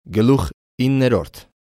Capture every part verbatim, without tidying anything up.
Գլուխ իններորդ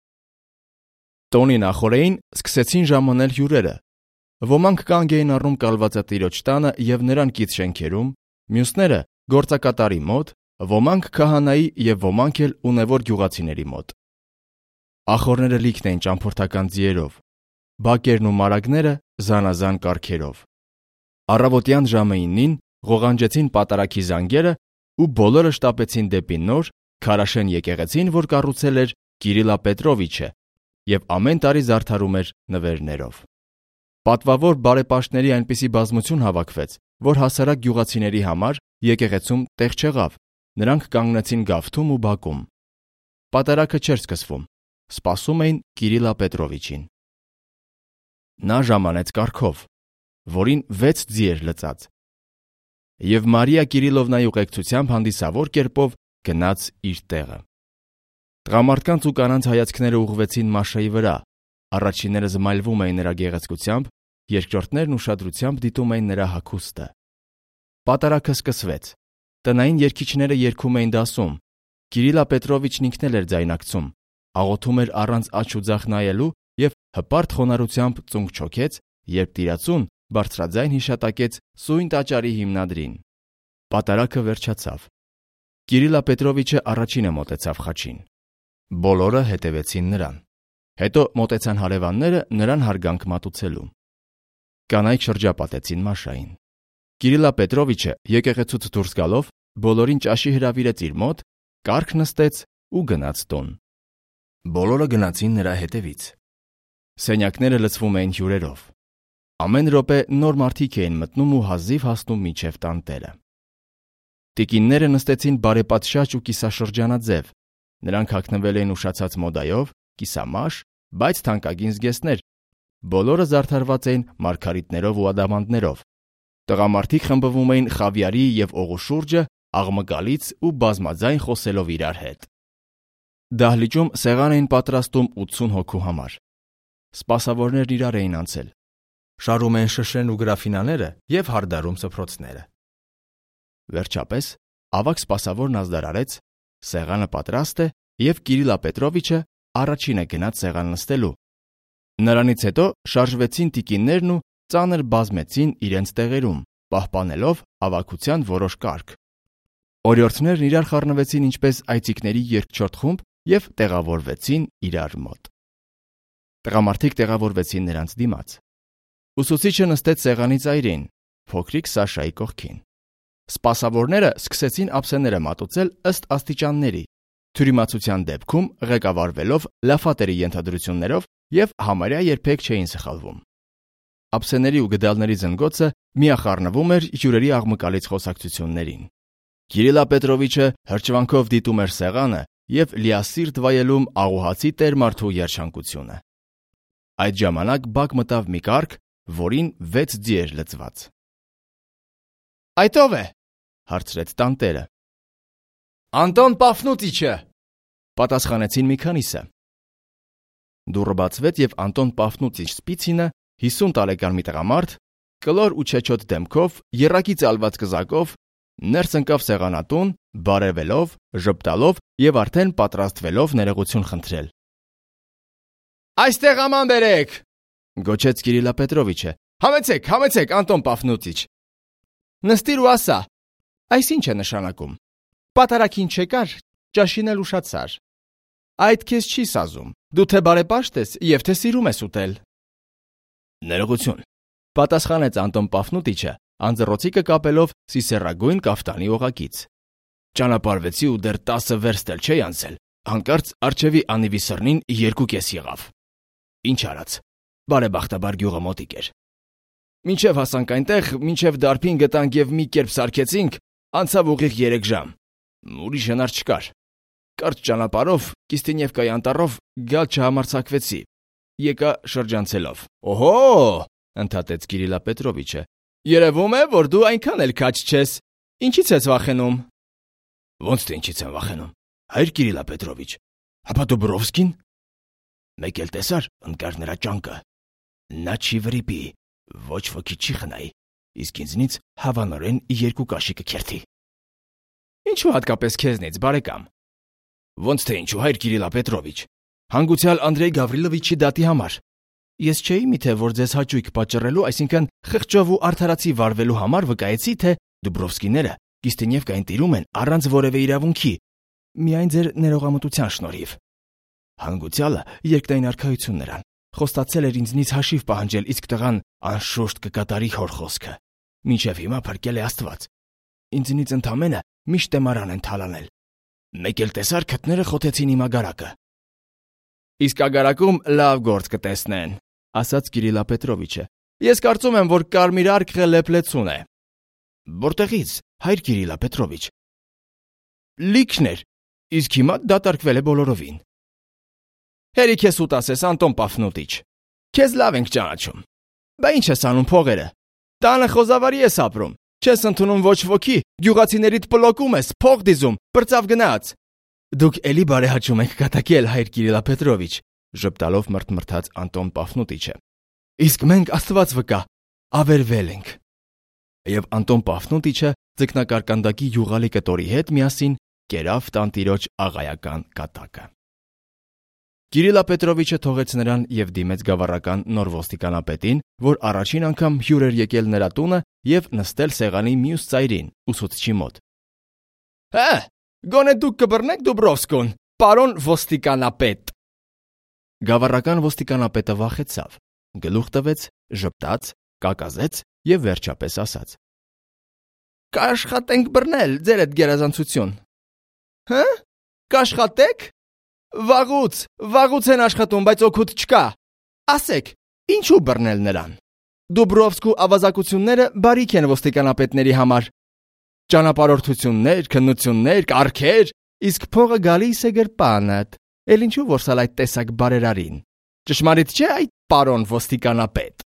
Տոնի նախօրեին սկսեցին ժամանել հյուրերը։ Ոմանք կանգ էին առնում կալվածատիրոջ տանը և նրան կից շենքերում, մյուսները գործակատարի մոտ, ոմանք քահանայի և ոմանք էլ ունևոր գյուղացիների մոտ։ Ախոռները լիքն էին ճամփորդական ձիերով, բակերն ու մարագները զանազան կարգերով։ Առավոտյան ժամը իննին ղողանջեցին պատարագի զանգերը ու բոլորը շտապեցին դեպի նոր, քարաշեն եկեղեցին, որ կառուցել էր Կիրիլա Պետրովիչը և ամեն տարի զարդարում էր նվերներով։ Պատվավոր բարեպաշտների այնպիսի բազմություն հավաքվեց, որ հասարակ գյուղացիների համար եկեղեցում տեղ չեղավ, նրանք կանգնեցին գավթում ու բակում։ Պատարագը չէր սկսվում, սպասում էին Կիրիլա Պետրովիչին։ Նա ժամանեց կառքով, որին վեց ձի էր լծած, և Մարիա Կիրիլովնայի ուղեկցությամբ հանդիսավոր կերպով գնաց իր տեղը։ Տղամարդկանց ու կանանց հայացքները ուղղվեցին Մաշայի վրա, առաջինները զմայլվում էին նրա գեղեցկությամբ, երկրորդներն ուշադրությամբ դիտում էին նրա հագուստը։ Պատարագը սկսվեց։ Տնային երգիչները երգում էին դասում, Կիրիլա Պետրովիչն ինքն էլ էր ձայնակցում, աղոթում էր առանց աջ ու ձախ նայելու և հպարտ խոնարհությամբ ծունկ չոքեց, երբ տիրացուն բարձրաձայն հիշատակեց սույն տաճարի հիմնադրին։ Պատարագը վերջացավ։ Կիրիլա Պետրովիչը առաջինը մոտեցավ խաչին։ Բոլորը հետևեցին նրան։ Հետո մոտեցան հարևանները նրան հարգանք մատուցելու։ Կանայք շրջապատեցին Մաշային։ Կիրիլա Պետրովիչը եկեղեցուց դուրս գալով բոլորին ճաշի հրավիրեց իր մոտ, կառք նստեց ու գնաց տուն։ Բոլորը գնացին նրա հետևից։ Սենյակները լցվում էին հյուրերով։ Ամեն րոպե նոր մարդիկ էին մտնում ու հազիվ հասնում մինչև տանտերը։ Տիկինները նստեցին բարեպատշաճ ու կիսաշրջանաձև։ Նրանք հագնվել էին ուշացած մոդայով, կիսամաշ, բայց թանկագին զգեստներ։ Բոլորը զարդարված էին մարգարիտներով ու ադամանդներով։ Տղամարդիկ խմբվում էին խավիարի և օղու շուրջը, աղմկալից ու բազմաձայն խոսելով իրար հետ։ Դահլիճում սեղան էին պատրաստում ութսուն հոգու համար։ Սպասավորներն իրար էին անցել։ Շարում էին շշերն ու գրաֆինաները և հարդարում սփռոցները։ Վերջապես ավագ սպասավորն ազդարարեց. սեղանը պատրաստ է, և Կիրիլա Պետրովիչը առաջինը գնաց սեղան նստելու։ Նրանից հետո շարժվեցին տիկիններն ու ծանր բազմեցին իրենց տեղերում, պահպանելով ավագության որոշ կարգ։ Օրիորդներն իրար խառնվեցին ինչպես այծիկների երկչորդ խումբ և տեղավորվեցին իրար մոտ։ Տղամարդիկ տեղավորվեցին նրանց դիմաց։ Ուսուցիչը նստեց սեղանի ծայրին, փոքրիկ Սաշայի կողքին։ Սպասավորները սկսեցին ափսեները մատուցել ըստ աստիճանների, թյուրիմացության դեպքում ղեկավարվելով լաֆատերի ենթադրություններով և համարյա երբեք չէին սխալվում։ Ափսեների ու գդալների զնգոցը միախառնվում էր հյուրերի աղմկալից խոսակցություններին։ Կիրիլա Պետրովիչը հրճվանքով դիտում էր սեղանը և լիասիրտ վայելում աղուհացի տեր մարդու երջանկությունը։ Այդ ժամանակ բակ մտավ մի կառք, որին վեց ձի էր լցված։ «Այդ ո՞վ է?» հարցրեց տանտերը։ «Անտոն Պաֆնուտիչը», պատասխանեցին մի քանիսը։ Դուռը բացվեց և Անտոն Պաֆնուտիչ Սպիցինը, հիսուն տարեկան մի տղամարդ, կլոր ու չեչոտ դեմքով, եռակի ծալված կզակով, ներս ընկավ սեղանատուն, բարևելով, ժպտալով և արդեն պատրաստվելով ներողություն խնդրել։ «Այստեղ աման բերեք», գոչեց Կիրիլա Պետրովիչը։ «Համեցեք, համեցեք, Անտոն Պաֆնուտիչ։ Նստիր ու ասա, այս ի՞նչ է նշանակում։ Պատարագին չեկար, ճաշին էլ ուշացար։ Այդ քեզ չի սազում, դու թե բարեպաշտ ես և թե սիրում ես ուտել»։ «Ներողություն», պատասխանեց Անտոն Պաֆնուտիչը, անձեռոցիկը կապելով սիսեռագույն կաֆտանի օղակից։ «Ճանապարհվեցի ու դեռ տասը վերստ էլ չէի անցել, հանկարծ առջևի անիվի սռնին երկու կես եղավ։ Ինչ արած, բարեբախտաբար գյուղը մոտիկ էր։ Մինչև հասանք այնտեղ, մինչև դարբին գտանք և մի կերպ սարքեցինք, անցավ ուղիղ երեք ժամ։ Ուրիշ հնար չկար։ Կարճ ճանապարհով, Կիստինևկայի անտառով գալ չհամարձակվեցի, եկա շրջանցելով»։ «Օհո՜», ընդհատեց Կիրիլա Պետրովիչը, «երևում է, որ դու այնքան էլ քաջ չես։ Ինչի՞ց ես վախենում»։ «Ոնց թե ինչից եմ վախենում, հայր Կիրիլա Պետրովիչ, հապա դու Բրովսկի՞ն։ Մեկ էլ տեսար, ընկար նրա ճանկը։ Նա չի վրիպի, ոչ ոքի չի խնայի, իսկ ինձնից հավանորեն երկու կաշի կքերթի»։ «Ինչու հատկապես քեզնից, բարեկամ»։ Ոնց թե ինչու, հայր Կիրիլա Պետրովիչ, հանգուցյալ Անդրեյ Գավրիլովիչի դատի համար։ Ես չէի միթե, որ ձեզ հաճույք պատճառելու, այսինքն խղճով ու արդարացի վարվելու համար վկայեցի, թե Դուբրովսկիները Կիստենիևկային տիրում են առանց որևէ իրավունքի, միայն ձեր ներողամտության շնորհիվ։ Հանգուցյալը երկնային արքայություն նրան, խոստացել էր ինձնից հաշիվ պահանջել, իսկ տղան անշուշտ կկատարի հոր խոսքը։ Մինչև հիմա փրկել է Աստված։ Ինձնից ընդամենը միշտ տեմարան են թալանել։ Մեկ էլ տեսար քթները խոթեցին իմ ագարակը։ Իսկ ագարակում լավ գործ կտեսնեն, ասաց Կիրիլա Պետրովիչը։ Ես կարծում եմ, որ կարմիր արկղը լեփլեցուն է։ Որտեղից, հայր Կիրիլա Պետրովիչ։ Լիքներ, իսկ հիմա դատարկվել է բոլորովին։ Հերիք ես ուտ ասես, Անտոն Պաֆնուտիչ։ Քեզ լավ ենք ճանաչում։ Բա ինչ ես անում փողերը։ Տանը խոզավարի ես ապրում։ Չես ընդունում ոչ ոքի, գյուղացիներիդ պլոկում ես, փող դիզում, պրծավ գնաց։ Դուք էլի բարեհաճում եք կատակել, հայր Կիրիլա Պետրովիչ, ժպտալով մրթմրթաց Անտոն Պաֆնուտիչը։ Իսկ մենք Աստված վկա, ավերվել ենք։ Եվ Անտոն Պաֆնուտիչը ձկնակարկանդակի յուղալի կտորի հետ միասին կերավ տանտիրոջ աղայական կատակը։ Կիրիլա Պետրովիչը թողեց նրան եւ դիմեց գավառական նոր ոստիկանապետին, որ առաջին անգամ հյուր էր եկել նրա տունը եւ նստել սեղանի մյուս ծայրին, ուսուցչի մոտ։ Հա, գոնե դուք կբռնեք Դուբրովսկուն, պարոն ոստիկանապետ։ Գավառական ոստիկանապետը վախեցավ, գլուխ տվեց, ժպտաց, կակազեց եւ վերջապես ասաց. Կաշխատենք բռնել ձեր այդ գերազանցություն։ Հա? Կաշխատեք։ Վաղուց, վաղուց են աշխատում, բայց օգուտ չկա։ Ասեք, ինչու բռնել նրան։ Դուբրովսկու ավազակությունները բարիք են ոստիկանապետների համար։ Ճանապարհորդություններ, քննություններ, կարգեր, իսկ փողը գալիս է գրպանդ։ Էլ ինչու որսալ այդ տեսակ բարերարին։ Ճշմարիտ չէ այդ պարոն ոստիկանապետ։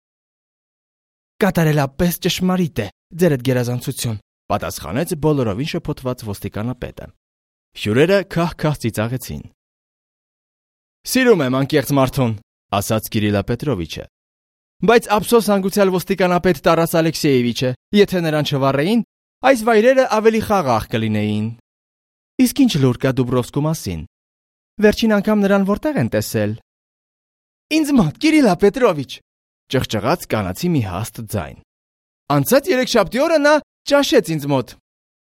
Կատարելապես ճշմարիտ է, ձեր այդ գերազանցություն, պատասխանեց բոլորովին շփոթված ոստիկանապետը։ Հյուրերը քահ-քահ ծիծաղեցին։ Սիրում եմ անկեղծ մարդուն, ասաց Կիրիլա Պետրովիչը։ Բայց ափսոս հանգուցյալ ոստիկանապետ Տարաս Ալեքսեևիչը, եթե նրան չվառեին, այս վայրերը ավելի խաղաղ կլինեին։ Իսկ ինչ լուր կա Դուբրովսկու մասին։ Վերջին անգամ նրան որտեղ են տեսել։ Ինձ մոտ, Կիրիլա Պետրովիչ, ճղճղաց կանացի մի հաստ ձայն։ Անցած երեքշաբթի օրը նա ճաշեց ինձ մոտ։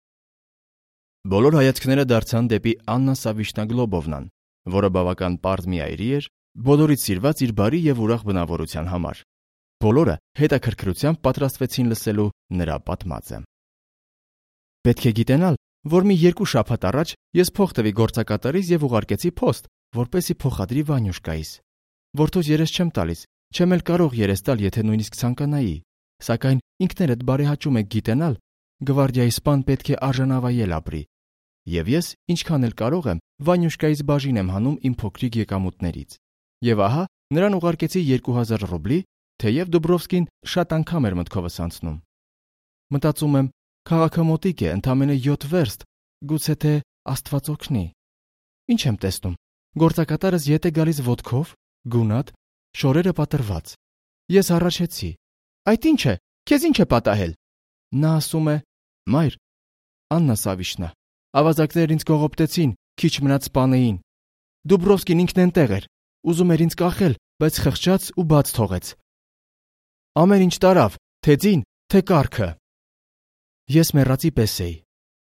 Բոլոր հայացքները դարձան դեպի Աննա Սավիշնա Գլոբովնան, որը բավական պարզ մի այրի էր, բոլորից սիրված իր բարի եւ ուրախ բնավորության համար։ Բոլորը հետաքրքրությամբ պատրաստվեցին լսելու նրա պատմածը։ Պետք է գիտենալ, որ մի երկու շաբաթ առաջ ես փող տվի գործակատարից եւ ուղարկեցի փոստ, որպեսի փոխադրի Վանյուշկայիս։ Որդուս երես չեմ տալիս, չեմ էլ կարող երես տալ, եթե նույնիսկ ցանկանայի, սակայն ինքներդ բարեհաճում եք գիտենալ, գվարդիայի սպան պետք է արժանավայել ապրի։ Եվ ես, ինչքան էլ կարող եմ, Վանյուշկայից բաժին եմ հանում իմ փոքրիկ եկամուտներից։ Եվ ահա, նրան ուղարկեցի երկու հազար ռուբլի, թեև Դուբրովսկին շատ անգամ էր մտքովս անցնում։ Մտածում եմ, քաղաքը մոտիկ է, ընդամենը յոթ վերստ, գուցե թե Աստված օգնի։ Ինչ եմ տեսնում, գործակատարս ետ է գալիս ոտքով, գունատ, շորերը պատրված։ Ես հառաչեցի. Այդ ինչ է, քեզ ինչ է պատահել։ Նա ասում է. Մայր, Աննա Սավիշնա, ավազակներն ինձ կողոպտեցին, քիչ մնաց սպանեին։ Դուբրովսկին ինքն այնտեղ էր, ուզում էր ինձ կախել, բայց խղճաց ու բաց թողեց։ Ամեն ինչ տարավ, թե ձին, թե կառքը։ Ես մեռածի պես էի։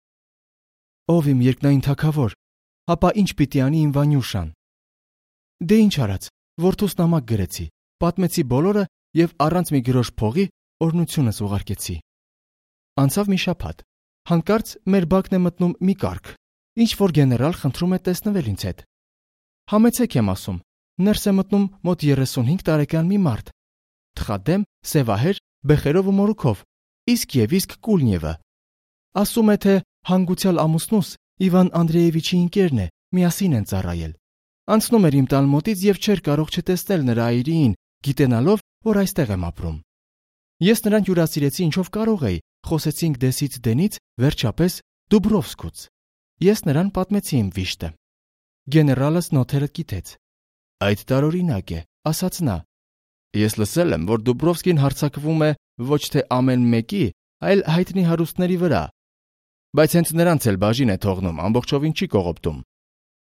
Ով իմ երկնային թագավոր, ապա ինչ պիտի անի իմ Վանյուշան։ Դե ինչ արած, որդուս նամակ գրեցի, պատմեցի բոլորը եւ առանց մի գրոշ փողի օրհնությունս ուղարկեցի։ Անցավ մի շաբաթ, հանկարծ մեր բակն է մտնում մի կառք, ինչ որ գեներալ խնդրում է տեսնվել ինձ հետ։ Համեցեք եմ ասում, ներս է մտնում մոտ երեսունհինգ տարեկան մի մարդ, թխադեմ, սևահեր, բեխերով ու մորուքով, իսկ եւ իսկ Կուլնիևը։ Ասում է, թե հանգուցյալ ամուսնուս Իվան Անդրեևիչի ընկերն է, միասին են ծառայել։ Անցնում էր իմ տան մոտից եւ չէր կարող չտեսնել նրա այրին, գիտենալով, որ այստեղ եմ ապրում։ Ես նրան հյուրասիրեցի ինչով կարող էի, խոսեցինք դեսից դենից, վերջապես Դուբրովսկուց։ Ես նրան պատմեցի իմ վիշտը։ Գեներալս նոթերը կիտեց։ Այդ տարօրինակ է, ասաց նա։ Ես լսել եմ, որ Դուբրովսկին հարձակվում է ոչ թե ամեն մեկի, այլ հայտնի հարուստների վրա։ Բայց հենց նրանց էլ բաժին է թողնում, ամբողջովին չի կողոպտում։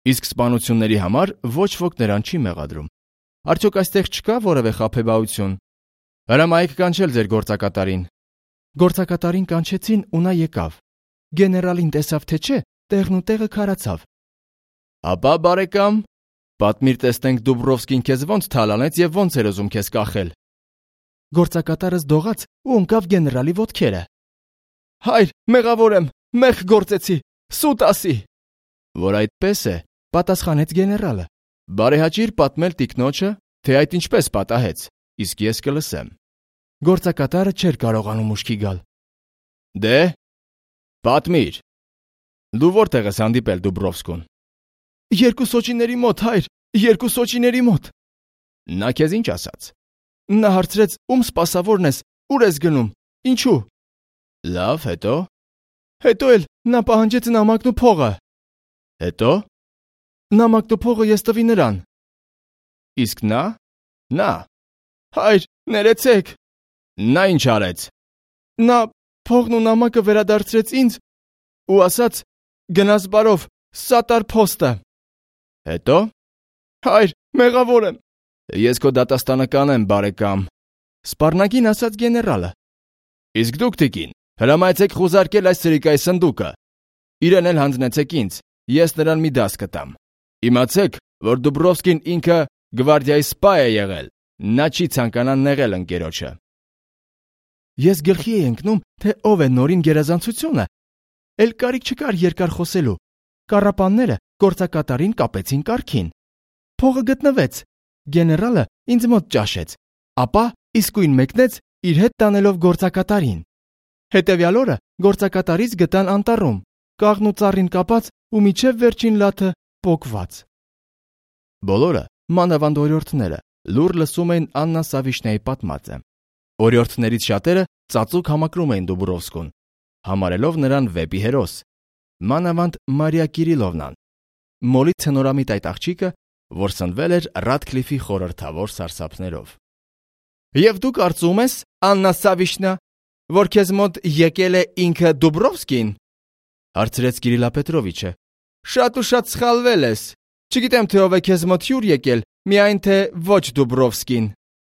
Իսկ սպանությունների համար ոչ ոք նրան չի մեղադրում։ Արդյոք այստեղ չկա որևէ խաբեբայություն։ Հրամայեք կանչել ձեր գործակատարին։ Գործակատարին կանչեցին ու նա եկավ։ Գեներալին տեսավ թե չէ, տեղն ու տեղը քարացավ։ Ապա բարեկամ, պատմիր տեսնենք Դուբրովսկին քեզ ոնց թալանեց եւ ոնց էր ուզում քեզ կախել։ Գործակատարս դողաց ու ընկավ գեներալի ոտքերը։ Հայր, մեղավոր եմ, մեղք գործեցի, սուտ ասի։ Որ այդպես է, պատասխանեց գեներալը։ Բարեհաճիր պատմել տիկնոջը, թե այդ ինչպես պատահեց, իսկ ես կլսեմ։ Գործակատարը չէր կարողանում ուշքի գալ։ Դե, պատմիր։ Դու որտեղ ես հանդիպել Դուբրովսկուն։ Երկու սոճիների մոտ, հայր, երկու սոճիների մոտ։ Նա քեզ ինչ ասաց։ Նա հարցրեց, ում սպասավորն ես, ուր ես գնում, ինչու։ Լավ, հետո։ Հետո էլ նա պահանջեց նամակն ու փողը։ Հետո։ Նամակն ու փողը ես տվի նրան։ Իսկ նա։ Նա։ Հայր, ներեցեք։ Նա ինչ արեց։ Նա փողն ու նամակը վերադարձրեց ինձ ու ասաց. գնաս բարով, սատար փոստը։ Հետո։ Հայր, մեղավոր եմ։ Ես քո դատաստանը կանեմ, բարեկամ, սպառնագին ասաց գեներալը։ Իսկ դուք տիկին, հրամայեցեք խուզարկել այս սրիկայի սնդուկը։ Իրեն էլ հանձնեցեք ինձ, ես նրան մի դաս կտամ։ Իմացեք, որ Դուբրովսկին ինքը գվարդիայի սպա է եղել, նա չի ցանկանա նեղել ընկերոջը։ Ես գլխի էի ընկնում, թե ով է նորին գերազանցությունը։ Էլ կարիք չկար երկար խոսելու։ Կառապանները գործակատարին կապեցին կառքին։ Փողը գտնվեց։ Գեներալը ինձ մոտ ճաշեց, ապա իսկույն մեկնեց իր հետ տանելով գործակատարին։ Հետևյալ օրը գործակատարից գտան անտառում, կաղն ու ծառին կապած ու միջև վերջին լաթը պոկված։ Բոլորը, մանավանդ օրիորդները, լուր լսում էին Աննա Սավիշնայի պատմածը։ Օրիորդներից շատերը ծածուկ համակրում էին Դուբրովսկուն, համարելով նրան վեպի հերոս։ Մանավանդ Մարիա Կիրիլովնան, մոլի ցնորամիտ այդ աղջիկը, որ սնվել էր Ռադքլիֆի խորհրդավոր սարսափներով։ Եվ դու կարծում ես, Աննա Սավիշնա, որ քեզ մոտ եկել է ինքը Դուբրովսկին, հարցրեց Կիրիլա Պետրովիչը։ Շատ ու շատ սխալվել ես։ Չգիտեմ, թե ով է քեզ մոտ հյուր եկել, միայն թե ոչ Դուբրովսկին։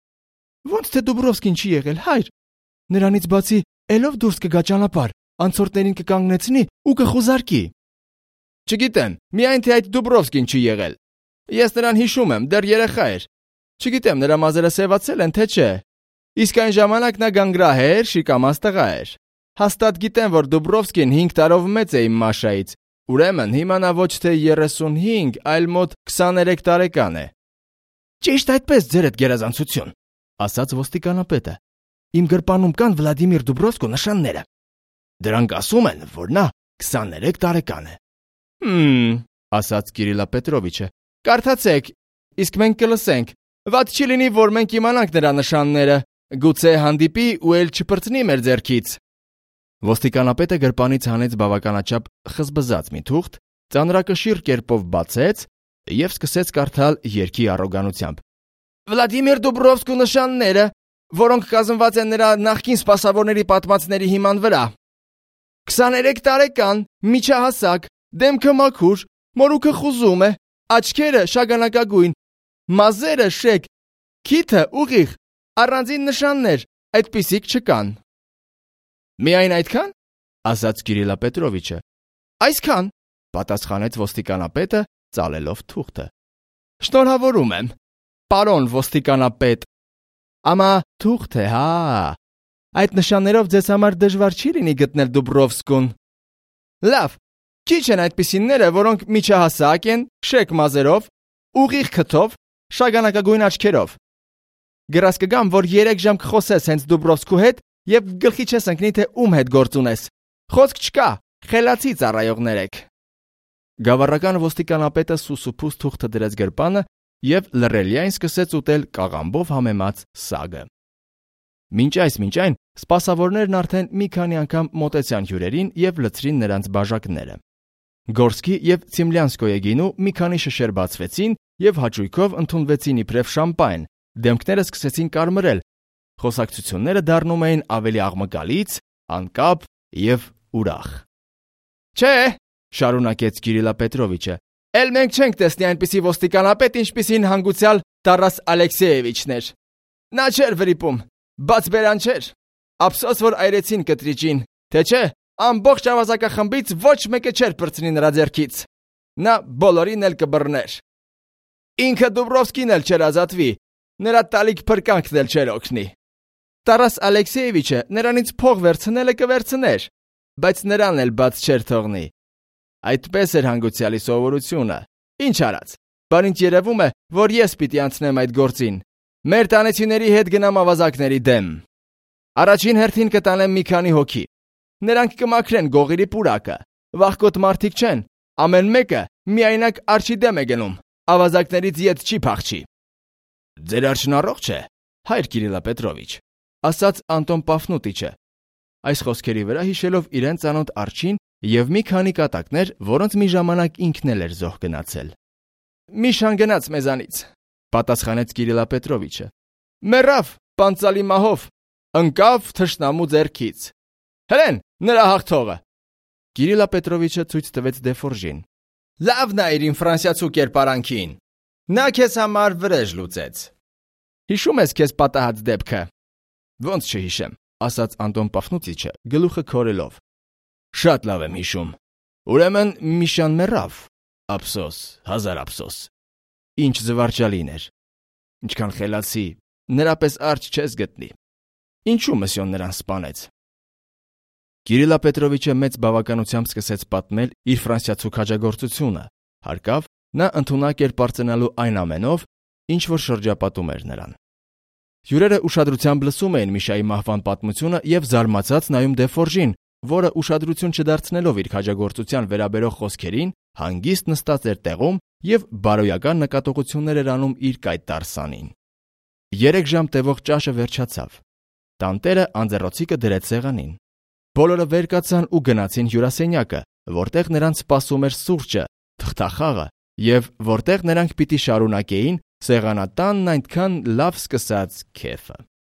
Ոնց թե Դուբրովսկին չի եղել, հայր։ Նրանից բացի ելով դուրս կգա ճանապարհ, անցորդներին կկանգնեցնի ու կխուզարկի։ Չգիտեմ, միայն թե այդ Դուբրովսկին չի եղել։ Ես նրան հիշում եմ, դեռ երեխա էր։ Չգիտեմ, նրա մազերը սևացել են, թե չէ։ Իսկ այն ժամանակ նա գանգրահեր, շիկամաս տղա էր։ Հաստատ գիտեմ, որ Դուբրովսկին հինգ տարով մեծ է իմ Մաշայից։ Ուրեմն հիմա նա ոչ թե երեսունհինգ, այլ մոտ քսաներեք տարեկան է։ Ճիշտ այդպես, ձերդ գերազանցություն, ասաց ոստիկանապետը։ Իմ գրպանում կան Վլադիմիր Դուբրովսկու նշանները։ Դրանք ասում են, որ նա քսաներեք տարեկան է։ Հմ, ասաց Կիրիլա Պետրովիչը։ Կարդացեք, իսկ մենք կլսենք։ Վատ չի լինի, որ մենք իմանանք նրա նշանները։ Գուցե հանդիպի ու էլ չպրծնի մեր ձեռքից։ Ոստիկանապետը գրպանից հանեց բավականաչափ խզբզած մի թուղթ, ծանրակշիռ կերպով բացեց եւ սկսեց կարդալ երգի առոգանությամբ։ Վլադիմիր Դուբրովսկու նշանները, որոնք կազմված են նրա նախկին սպասավորների պատմածների հիման վրա։ քսաներեք տարեկան, միջահասակ, դեմքը մաքուր, մորուքը խուզում է, աչքերը շագանակագույն, մազերը շեկ, քիթը ուղիղ, առանձին նշաններ, այդպիսիք չկան։ Միայն այդքան, ասաց Կիրիլա Պետրովիչը։ Այսքան, պատասխանեց ոստիկանապետը, ծալելով թուղթը։ Շնորհավորում եմ, պարոն ոստիկանապետ։ Ամա թուղթ է, հա։ Այդ նշաններով ձեզ համար դժվար չի լինի գտնել Դուբրովսկուն։ Լավ, քիչ են այդպիսիները, որոնք միջահասակ են, շեկ մազերով, ուղիղ քթով, շագանակագույն աչքերով։ Գրած կգամ, որ երեք ժամ կխոսես հենց Դուբրովսկու հետ եւ գլխի չես ընկնի, թե ում հետ գործ ունես։ Խոսք չկա, խելացի ծառայողներ եք։ Գավառական ոստիկանապետը սուսուփուս թուղթը դրեց գրպանը եւ լռելիայն սկսեց ուտել կաղամբով համեմած սագը։ Մինչ այս մինչ այն սպասավորներն արդեն մի քանի անգամ մոտեցան հյուրերին եւ լցրին նրանց բաժակները։ Գորսկի եւ Ցիմլյանսկոյե գինու մի քանի շշեր բացվեցին եւ հաճույքով ընդունվեցին իբրև շամպայն, դեմքները սկսեցին կարմրել, խոսակցությունները դառնում էին ավելի աղմկալից, անկապ եւ ուրախ։ Չէ, շարունակեց Կիրիլա Պետրովիչը, Էլ մենք չենք տեսնի այնպիսի ոստիկանապետ, ինչպիսին հանգուցյալ Տարաս Ալեքսեևիչն էր։ Նա չէր վրիպում, բաց բերան չէր։ Ափսոս, որ այրեցին կտրիճին, թե չէ, ամբողջ ավազակախմբից ոչ մեկը չէր պրծնի նրա ձեռքից։ Նա բոլորին էլ կբռներ։ Ինքը Դուբրովսկին էլ չէր ազատվի, նրա տալիք փրկանքն էլ չէր օգնի։ Տարաս Ալեքսեևիչը նրանից փող վերցնելը կվերցներ, բայց նրան էլ բաց չէր թողնի։ Այդպես էր հանգուցյալի սովորությունը։ Ինչ արած, բան ինչ երևում է, որ ես պիտի անցնեմ այդ գործին։ Մեր տանեցիների հետ գնամ ավազակների դեմ։ Առաջին հերթին կտանեմ մի քանի հոգի։ Նրանք կմաքրեն գողիրի պուրակը, վախկոտ մարդիկ չեն, ամեն մեկը միայնակ արջի դեմ է գնում, ավազակներից ետ չի փախչի։ Ձեր արջն առողջ է, հայր Կիրիլա Պետրովիչ, ասաց Անտոն Պաֆնուտիչը, այս խոսքերի վրա հիշելով իրեն ծանոթ արջին եւ մի քանի կատակներ, որոնց մի ժամանակ ինքն էլ էր զոհ գնացել։ Մի շան գնաց մեզանից, պատասխանեց Կիրիլա Պետրովիչը։ Մեռավ պանցալի մահով, ընկավ թշնամու ձեռքից։ Հրեն, նրա հաղթողը։ Կիրիլա Պետրովիչը ցույց տվեց Դեֆորժին։ Լավն է իր ֆրանսիացու կերպարանքին։ Նա քեզ համար վրեժ լուծեց։ Հիշում ես քեզ պատահած դեպքը։ Ոնց չհիշեմ, ասաց Անտոն Պաֆնուտիչը, գլուխը քորելով։ Շատ լավ եմ հիշում։ Ուրեմն Միշան մեռավ։ Ափսոս, հազար ափսոս։ Ինչ զվարճալին էր։ Ինչքան խելացի, նրա պես արջ չես գտնի։ Ինչու Մսյոն նրան սպանեց։ Կիրիլա Պետրովիչը մեծ բավականությամբ սկսեց պատմել իր ֆրանսիացու քաջագործությունը, հարկավ նա ընդունակ էր պարծենալու այն ամենով, ինչ որ շրջապատում էր նրան։ Հյուրերը ուշադրությամբ լսում էին Միշայի մահվան պատմությունը եւ զարմացած նայում Դեֆորժին, որը ուշադրություն չդարձնելով իր քաջագործության վերաբերող խոսքերին, հանգիստ նստած էր տեղում եւ բարոյական նկատողություններ էր անում իր կայտ տարսանին։ Երեք ժամ տևող ճաշը վերջացավ։ Տանտերը անձեռոցիկը դրեց սեղանին։ Բոլորը վեր կացան ու գնացին հյուրասենյակը, որտեղ նրանց սպասում էր սուրճը, թղթախաղը եւ որտեղ նրանք պիտի շարունակեին սեղանատանն այնքան լավ սկսած քեֆը։